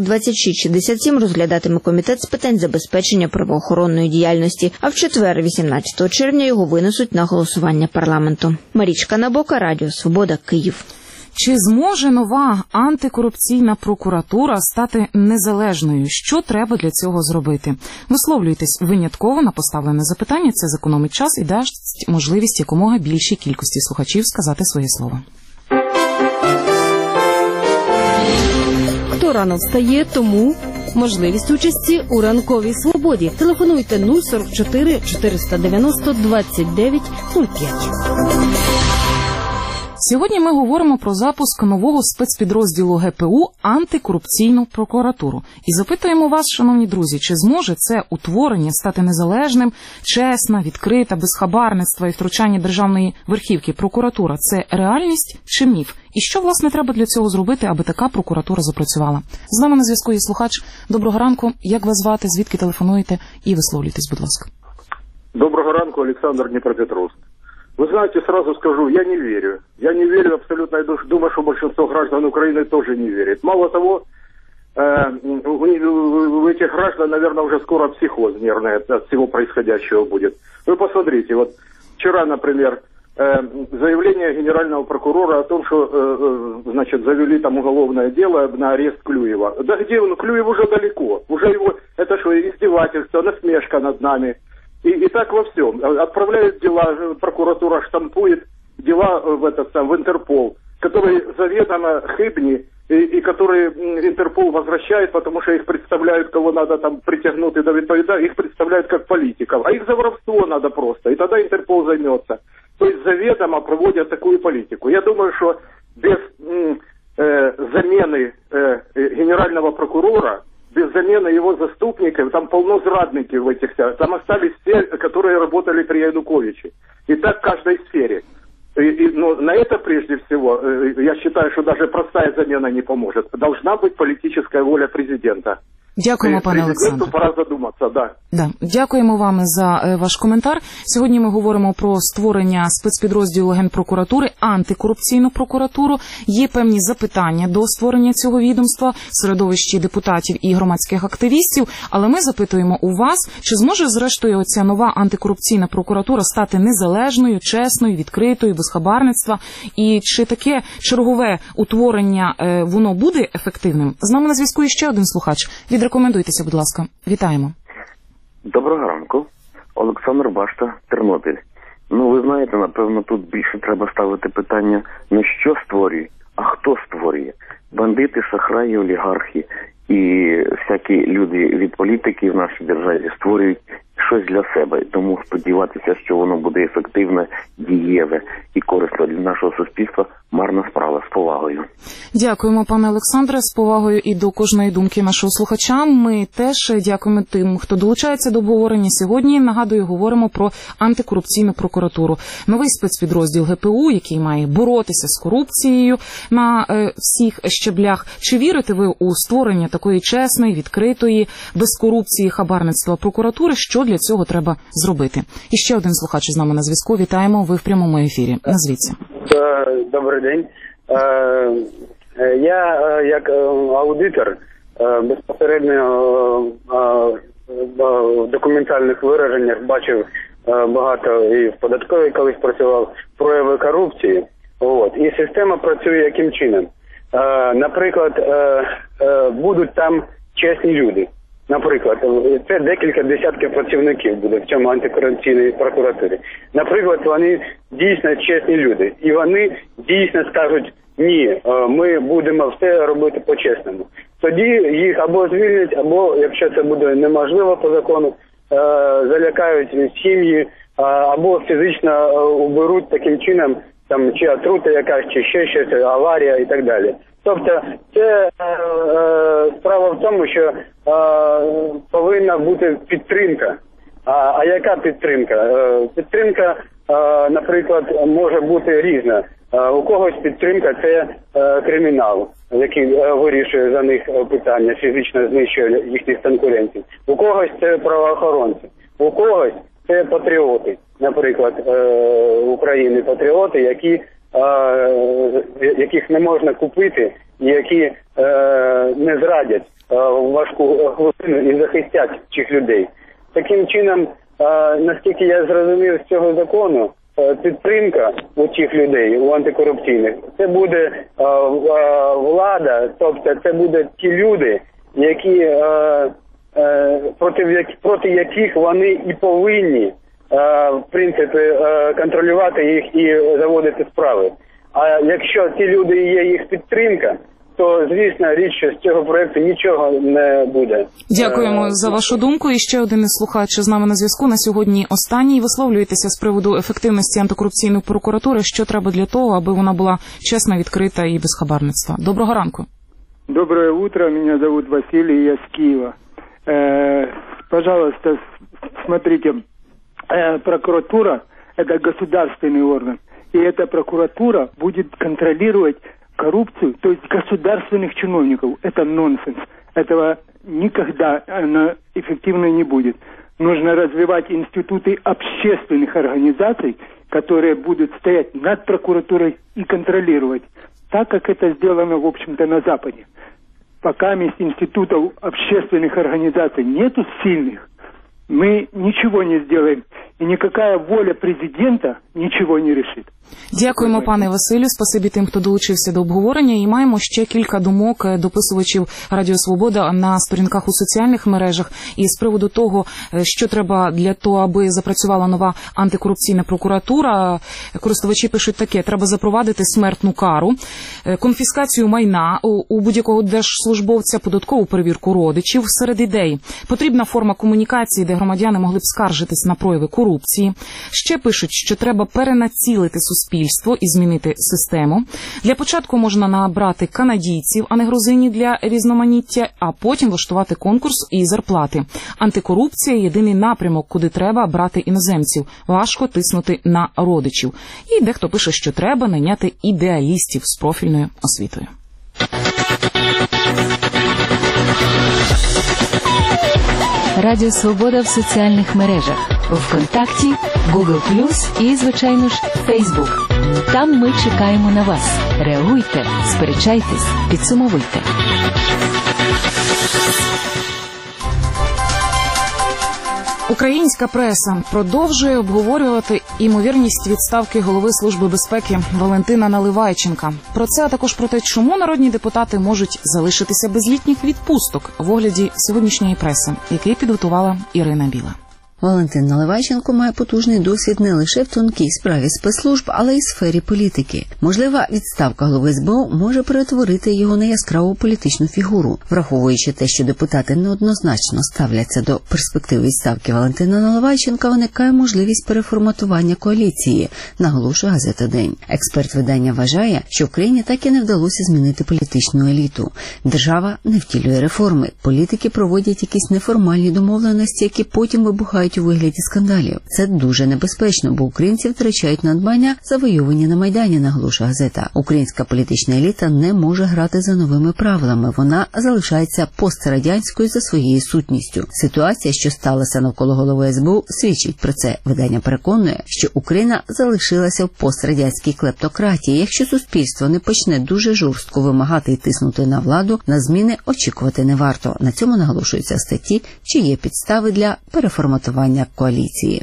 2667 розглядатиме Комітет з питань забезпечення правоохоронної діяльності, а в четвер, 18 червня, його винесуть на голосування парламенту. Марічка Набока, Радіо Свобода, Київ. Чи зможе нова антикорупційна прокуратура стати незалежною? Що треба для цього зробити? Висловлюйтесь винятково на поставлене запитання. Це зекономить час і дасть можливість якомога більшій кількості слухачів сказати своє слово. Хто рано встає, тому можливість участі у ранковій свободі. Телефонуйте 044 490 29 05. Сьогодні ми говоримо про запуск нового спецпідрозділу ГПУ «Антикорупційну прокуратуру». І запитуємо вас, шановні друзі, чи зможе це утворення стати незалежним, чесна, відкрита, без хабарництва і втручання державної верхівки прокуратура – це реальність чи міф? І що, власне, треба для цього зробити, аби така прокуратура запрацювала? З нами на зв'язку є слухач. Доброго ранку. Як вас звати? Звідки телефонуєте? І висловлюйтесь, будь ласка. Доброго ранку, Олександр, Дніпропетровськ. Вы знаете, сразу скажу, я не верю. Я не верю абсолютно. Я думаю, что большинство граждан Украины тоже не верит. Мало того, у этих граждан, наверное, уже скоро психоз нервный от всего происходящего будет. Вы посмотрите, вот вчера, например, заявление генерального прокурора о том, что, значит, завели там уголовное дело на арест Клюева. Да где он? Клюев уже далеко. Уже его, это что, издевательство, насмешка над нами. И так во всем. Отправляют дела, прокуратура штампует дела в Интерпол, которые заведомо хибні, и которые Интерпол возвращает, потому что их представляют, кого надо там притягнуть и до відповідальності, их представляют как политиков, а их за воровство надо просто, и тогда Интерпол займется. То есть заведомо проводят такую политику. Я думаю, что без замены генерального прокурора, без замены его заступников, там полно зрадников в этих, там остались те, которые работали при Януковиче. И так в каждой сфере. Но на это прежде всего, я считаю, что даже простая замена не поможет. Должна быть политическая воля президента. Дякуємо, пане Олександре. Пора задуматися, да. Дякуємо вам за ваш коментар. Сьогодні ми говоримо про створення спецпідрозділу Генпрокуратури, антикорупційну прокуратуру. Є певні запитання до створення цього відомства в середовищі депутатів і громадських активістів, але ми запитуємо у вас, чи зможе зрештою ця нова антикорупційна прокуратура стати незалежною, чесною, відкритою, без хабарництва, і чи таке чергове утворення воно буде ефективним? З нами на зв'язку є ще один слухач. Відрекомендуйтеся, будь ласка. Вітаємо. Доброго ранку. Олександр Башта, Тернопіль. Ви знаєте, напевно, тут більше треба ставити питання не що створює, а хто створює. Бандити, шахраї, олігархи і всякі люди від політики в нашій державі створюють щось для себе. Тому сподіватися, що воно буде ефективне, дієве і корисне для нашого суспільства, марна справа. З повагою. Дякуємо, пане Олександре, з повагою і до кожної думки нашого слухача. Ми теж дякуємо тим, хто долучається до обговорення сьогодні. Нагадую, говоримо про антикорупційну прокуратуру. Новий спецпідрозділ ГПУ, який має боротися з корупцією на всіх щеблях. Чи вірите ви у створення такої чесної, відкритої, без корупції, хабарництва прокуратури? Що для цього треба зробити? І ще один слухач з нами на зв'язку. Вітаємо, ви в прямому ефірі. Назвіться. Добрий день. Я як аудитор безпосередньо в документальних вираженнях бачив багато і в податковій колись працював прояви корупції. І система працює яким чином? Наприклад, будуть там чесні люди. Наприклад, це декілька десятків працівників буде в цьому антикорупційній прокуратурі. Наприклад, вони дійсно чесні люди. І вони дійсно скажуть, ні, ми будемо все робити по-чесному. Тоді їх або звільнять, або, якщо це буде неможливо по закону, залякають сім'ї, або фізично уберуть таким чином, там, чи отрута якась, чи ще щось, аварія і так далі. Тобто, це справа в тому, що повинна бути підтримка. А яка підтримка? Підтримка, наприклад, може бути різна. У когось підтримка – це кримінал, який вирішує за них питання, фізично знищує їхніх конкурентів. У когось це правоохоронці, у когось це патріоти, наприклад, України патріоти, яких не можна купити, і які не зрадять в важку хвилину і захистять цих людей. Таким чином, наскільки я зрозумів з цього закону, підтримка у цих людей, у антикорупційних, це буде влада, тобто це будуть ті люди, які проти яких вони і повинні в принципі контролювати їх і заводити справи. А якщо ці люди і є їх підтримка, то, звісно, річ, що з цього проєкту нічого не буде. Дякуємо за вашу думку. І ще один слухач з нами на зв'язку. На сьогодні останній. Висловлюєтеся з приводу ефективності антикорупційної прокуратури. Що треба для того, аби вона була чесна, відкрита і без хабарництва? Доброго ранку. Доброе утро. Меня зовут Василий, я с Киева. Пожалуйста, смотрите, прокуратура – это государственный орган. И эта прокуратура будет контролировать коррупцию, то есть государственных чиновников. Это нонсенс. Этого никогда она эффективной не будет. Нужно развивать институты общественных организаций, которые будут стоять над прокуратурой и контролировать, так как это сделано, в общем-то, на Западе. Пока институтов общественных организаций нету сильных, мы ничего не сделаем. І ніяка воля президента нічого не рішить. Дякуємо, пане Василю. Спасибі тим, хто долучився до обговорення. І маємо ще кілька думок дописувачів Радіо Свобода на сторінках у соціальних мережах. І з приводу того, що треба для того, аби запрацювала нова антикорупційна прокуратура, користувачі пишуть таке: треба запровадити смертну кару, конфіскацію майна у будь-якого держслужбовця, податкову перевірку родичів. Серед ідей потрібна форма комунікації, де громадяни могли б скаржитись на прояви корупції. Ще пишуть, що треба перенацілити суспільство і змінити систему. Для початку можна набрати канадійців, а не грузинів для різноманіття, а потім влаштувати конкурс і зарплати. Антикорупція – єдиний напрямок, куди треба брати іноземців. Важко тиснути на родичів. І дехто пише, що треба найняти ідеалістів з профільною освітою. Радіо Свобода в соціальних мережах. ВКонтакті, Google+, і, звичайно ж, Фейсбук. Там ми чекаємо на вас. Реагуйте, сперечайтесь, підсумовуйте. Українська преса продовжує обговорювати імовірність відставки голови Служби безпеки Валентина Наливайченка. Про це, а також про те, чому народні депутати можуть залишитися без літніх відпусток в огляді сьогоднішньої преси, який підготувала Ірина Біла. Валентин Наливайченко має потужний досвід не лише в тонкій справі спецслужб, але й в сфері політики. Можлива відставка голови СБУ може перетворити його на яскраву політичну фігуру. Враховуючи те, що депутати неоднозначно ставляться до перспективи відставки Валентина Наливайченка, виникає можливість переформатування коаліції, наголошує газета «День». Експерт видання вважає, що в країні так і не вдалося змінити політичну еліту. Держава не втілює реформи, політики проводять якісь неформальні домовленості, які потім вибухають у вигляді скандалів. Це дуже небезпечно, бо українці втрачають надбання, завойовані на Майдані, наголошує газета. Українська політична еліта не може грати за новими правилами. Вона залишається пострадянською за своєю сутністю. Ситуація, що сталася навколо голови СБУ, свідчить про це. Видання переконує, що Україна залишилася в пострадянській клептократії. Якщо суспільство не почне дуже жорстко вимагати і тиснути на владу, на зміни очікувати не варто. На цьому наголошуються статті, чи є підстави для переформатування коаліції.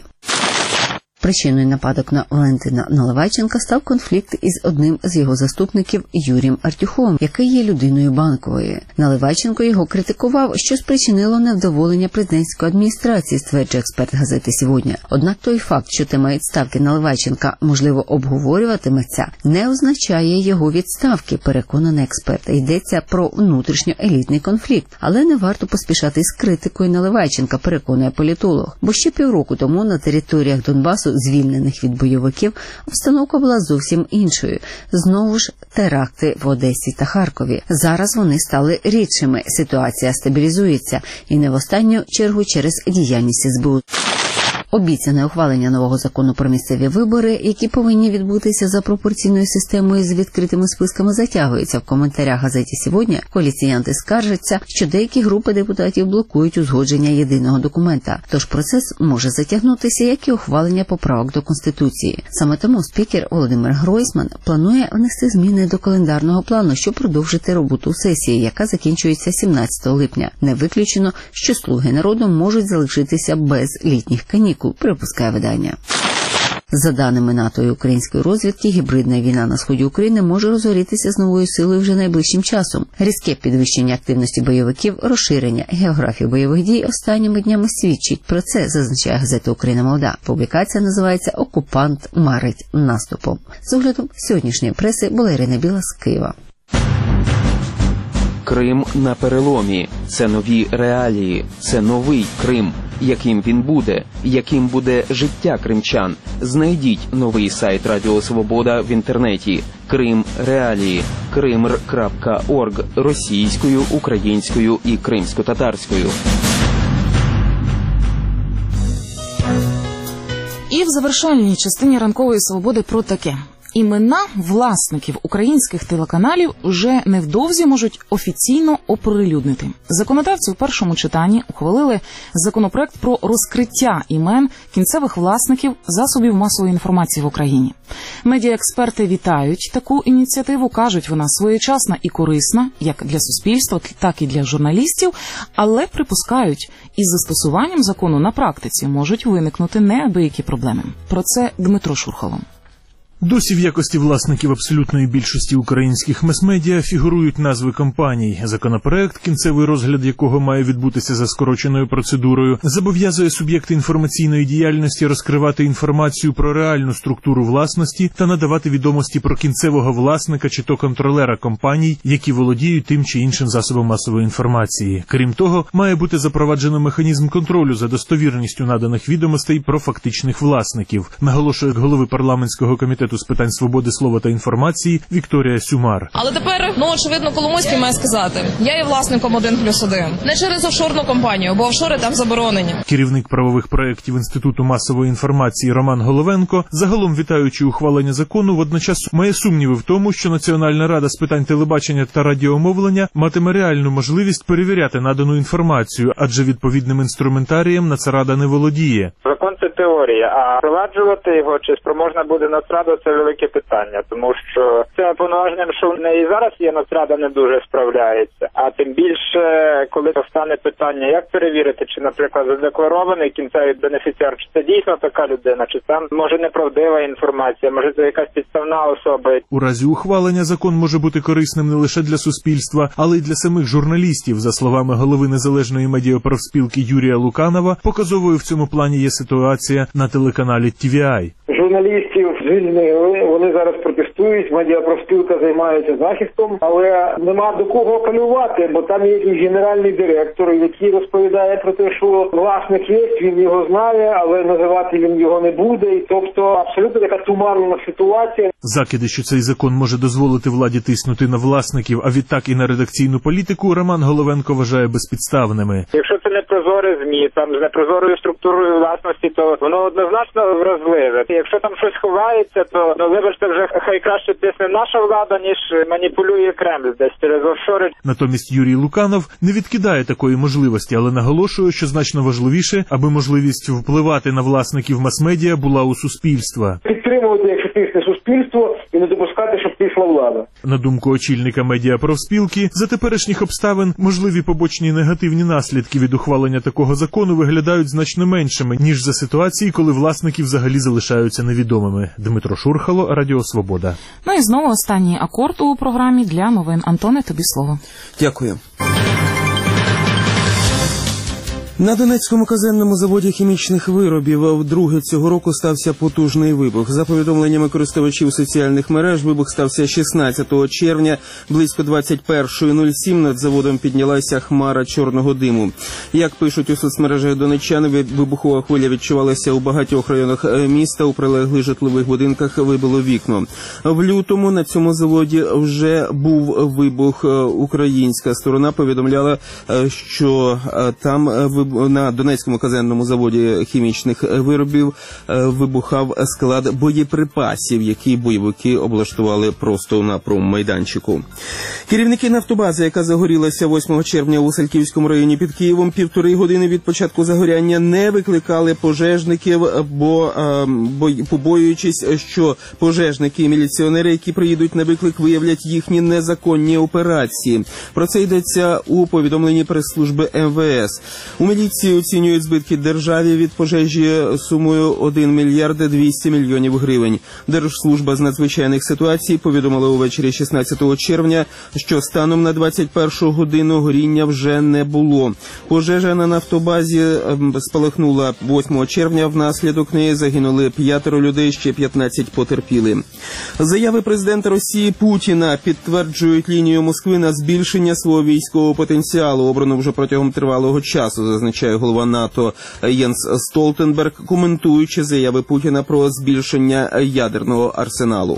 Причиною нападок на Валентина Наливайченка став конфлікт із одним з його заступників Юрієм Артюховим, який є людиною Банкової. Наливайченко його критикував, що спричинило невдоволення президентської адміністрації, стверджує експерт газети «Сьогодні». Однак той факт, що тема відставки Наливайченка, можливо, обговорюватиметься, не означає його відставки, переконаний експерт. Йдеться про внутрішньоелітний конфлікт, але не варто поспішати з критикою Наливайченка, переконує політолог. Бо ще півроку тому на територіях Донбасу, звільнених від бойовиків, обстановка була зовсім іншою. Знову ж теракти в Одесі та Харкові. Зараз вони стали рідшими, ситуація стабілізується, і не в останню чергу через діяльність СБУ. Обіцяне ухвалення нового закону про місцеві вибори, які повинні відбутися за пропорційною системою з відкритими списками, затягується. В коментарях газеті «Сьогодні» коаліціянти скаржаться, що деякі групи депутатів блокують узгодження єдиного документа. Тож процес може затягнутися, як і ухвалення поправок до Конституції. Саме тому спікер Володимир Гройсман планує внести зміни до календарного плану, щоб продовжити роботу сесії, яка закінчується 17 липня. Не виключено, що «Слуги народу» можуть залишитися без літніх канікул, припускає видання. За даними НАТО і української розвідки, гібридна війна на сході України може розгорітися з новою силою вже найближчим часом. Різке підвищення активності бойовиків, розширення географії бойових дій останніми днями свідчить про це, зазначає газета «Україна молода». Публікація називається «Окупант марить наступом». З оглядом сьогоднішньої преси була Ірина Біла з Києва. Крим на переломі. Це нові реалії. Це новий Крим. Яким він буде? Яким буде життя кримчан? Знайдіть новий сайт Радіо Свобода в інтернеті. Крим реалії. krimr.org російською, українською і кримсько-татарською. І в завершальній частині ранкової свободи про таке. Імена власників українських телеканалів вже невдовзі можуть офіційно оприлюднити. Законодавці у першому читанні ухвалили законопроект про розкриття імен кінцевих власників засобів масової інформації в Україні. Медіаексперти вітають таку ініціативу, кажуть, вона своєчасна і корисна, як для суспільства, так і для журналістів, але припускають, із застосуванням закону на практиці можуть виникнути неабиякі проблеми. Про це Дмитро Шурхало. Досі в якості власників абсолютної більшості українських мас-медіа фігурують назви компаній. Законопроект, кінцевий розгляд якого має відбутися за скороченою процедурою, зобов'язує суб'єкти інформаційної діяльності розкривати інформацію про реальну структуру власності та надавати відомості про кінцевого власника чи то контролера компаній, які володіють тим чи іншим засобом масової інформації. Крім того, має бути запроваджено механізм контролю за достовірністю наданих відомостей про фактичних власників, наголошує голови парламентського комітету з питань свободи слова та інформації Вікторія Сюмар. Але тепер, очевидно, Коломойський має сказати, я є власником 1+1. Не через офшорну компанію, бо офшори там заборонені. Керівник правових проєктів Інституту масової інформації Роман Головенко, загалом вітаючи ухвалення закону, водночас має сумніви в тому, що Національна рада з питань телебачення та радіомовлення матиме реальну можливість перевіряти надану інформацію, адже відповідним інструментарієм Нацрада не володіє. Закон – це теорія, а впроваджувати його чи спроможна буде Нацрада, це велике питання, тому що це повноваженням, що в неї зараз є, Нацрада не дуже справляється. А тим більше, коли постане питання, як перевірити, чи, наприклад, задекларований кінцевий бенефіціар, чи це дійсно така людина, чи там, може, неправдива інформація, може, це якась підставна особа. У разі ухвалення закон може бути корисним не лише для суспільства, але й для самих журналістів. За словами голови незалежної медіапрофспілки Юрія Луканова, показовою в цьому плані є ситуація на телеканалі TVI. Журналістів звільнили, вони зараз протестують, медіапрофспілка займається захистом, але нема до кого апелювати, бо там є якийсь генеральний директор, який розповідає про те, що власник є, він його знає, але називати він його не буде, і тобто абсолютно така туманна ситуація. Закиди, що цей закон може дозволити владі тиснути на власників, а відтак і на редакційну політику, Роман Головенко вважає безпідставними. Якщо це не прозоре ЗМІ, там з непрозорою структурою власності, то воно однозначно вразливе. Якщо там щось ховається, то, вибачте, вже хай краще тисне наша влада, ніж маніпулює Кремль десь через офшори. Натомість Юрій Луканов не відкидає такої можливості, але наголошує, що значно важливіше, аби можливість впливати на власників мас-медіа була у суспільства. Підтримувати, якщо тисне суспільство, і не допускати, щоб тисла влада. На думку очільника медіапрофспілки, за теперішніх обставин можливі побочні негативні наслідки від ухвалення такого закону виглядають значно меншими, ніж за ситуації, коли власники взагалі залишаються невідомими. Дмитро Шурхало, Радіо Свобода. Ну і знову останній акорд у програмі для новин. Антоне, тобі слово. Дякую. На Донецькому казенному заводі хімічних виробів вдруге цього року стався потужний вибух. За повідомленнями користувачів соціальних мереж, вибух стався 16 червня. Близько 21:07 над заводом піднялася хмара чорного диму. Як пишуть у соцмережах донеччани, вибухова хвиля відчувалася у багатьох районах міста. У прилеглих житлових будинках вибило вікно. В лютому на цьому заводі вже був вибух. Українська сторона повідомляла, що там на Донецькому казенному заводі хімічних виробів вибухав склад боєприпасів, які бойовики облаштували просто на проммайданчику. Керівники нафтобази, яка загорілася 8 червня у Сальківському районі під Києвом, 1,5 години від початку загоряння не викликали пожежників, побоюючись, що пожежники і міліціонери, які приїдуть на виклик, виявлять їхні незаконні операції. Про це йдеться у повідомленні прес-служби МВС. У міліції оцінюють збитки державі від пожежі сумою 1 мільярд 200 мільйонів гривень. Держслужба з надзвичайних ситуацій повідомила увечері 16 червня, що станом на 21 годину горіння вже не було. Пожежа на нафтобазі спалахнула 8 червня, внаслідок неї загинули 5 людей, ще 15 потерпіли. Заяви президента Росії Путіна підтверджують лінію Москви на збільшення свого військового потенціалу, обрану вже протягом тривалого часу, зазначає голова НАТО Єнс Столтенберг, коментуючи заяви Путіна про збільшення ядерного арсеналу.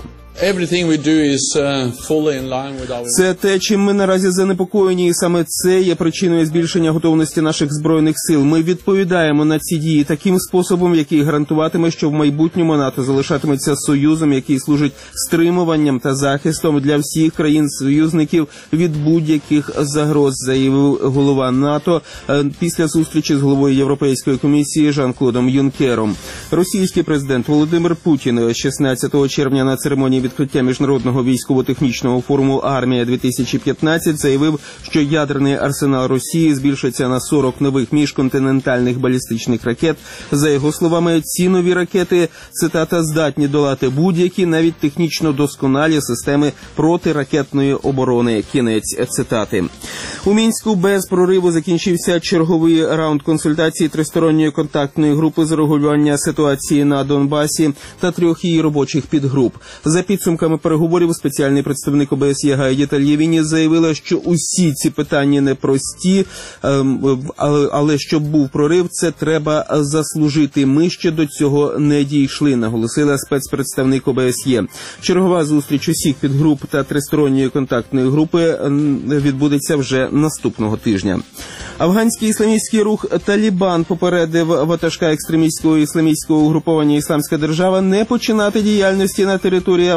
Це те, чим ми наразі занепокоєні, і саме це є причиною збільшення готовності наших збройних сил. Ми відповідаємо на ці дії таким способом, який гарантуватиме, що в майбутньому НАТО залишатиметься союзом, який служить стримуванням та захистом для всіх країн-союзників від будь-яких загроз, заявив голова НАТО після зустрічі з головою Європейської комісії Жан-Клодом Юнкером. Російський президент Володимир Путін 16 червня на церемонії відкриття Міжнародного військово-технічного форуму «Армія-2015» заявив, що ядерний арсенал Росії збільшиться на 40 нових міжконтинентальних балістичних ракет. За його словами, ці нові ракети, цитата, здатні долати будь-які, навіть технічно досконалі системи протиракетної оборони. Кінець цитати. У Мінську без прориву закінчився черговий раунд консультацій тристоронньої контактної групи з регулювання ситуації на Донбасі та 3 її робочих підгруп. За підсумками переговорів спеціальний представник ОБСЄ Гайді Тальєвіні заявила, що усі ці питання непрості, але щоб був прорив, це треба заслужити. Ми ще до цього не дійшли, наголосила спецпредставник ОБСЄ. Чергова зустріч усіх підгруп та тристоронньої контактної групи відбудеться вже наступного тижня. Афганський ісламістський рух «Талібан» попередив ватажка екстремістського ісламістського угруповання «Ісламська держава» не починати діяльності на території Афганістану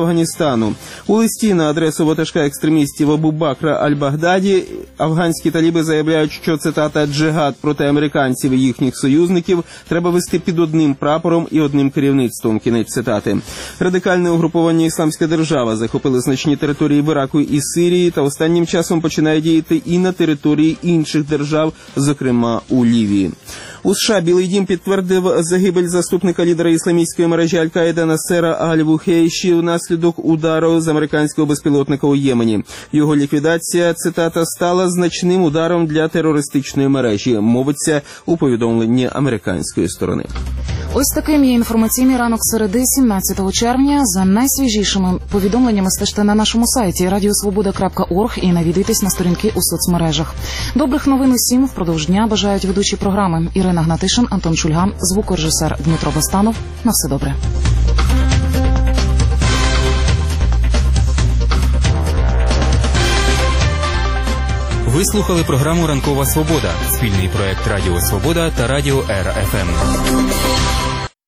Афганістану. У листі на адресу ватажка екстремістів Абу Бакра Аль-Багдаді афганські таліби заявляють, що, цитата, «джихад проти американців і їхніх союзників треба вести під одним прапором і одним керівництвом». Кінець цитати. Радикальне угруповання «Ісламська держава» захопили значні території в Іраку і Сирії та останнім часом починає діяти і на території інших держав, зокрема у Лівії. У США Білий дім підтвердив загибель заступника лідера ісламістської мережі Аль-Каїда Насера Аль-Вухейші внаслідок удару з американського безпілотника у Ємені. Його ліквідація, цитата, стала значним ударом для терористичної мережі, мовиться у повідомленні американської сторони. Ось таким є інформаційний ранок середи 17 червня. За найсвіжішими повідомленнями стежте на нашому сайті radiosvoboda.org і навідуйтесь на сторінки у соцмережах. Добрих новин усім впродовж дня бажають ведучі програми Ірина Гнатишин, Антон Шульган, звукорежисер Дмитро Бостанов. На все добре. Ви слухали програму «Ранкова Свобода» – спільний проект Радіо Свобода та Радіо РФМ.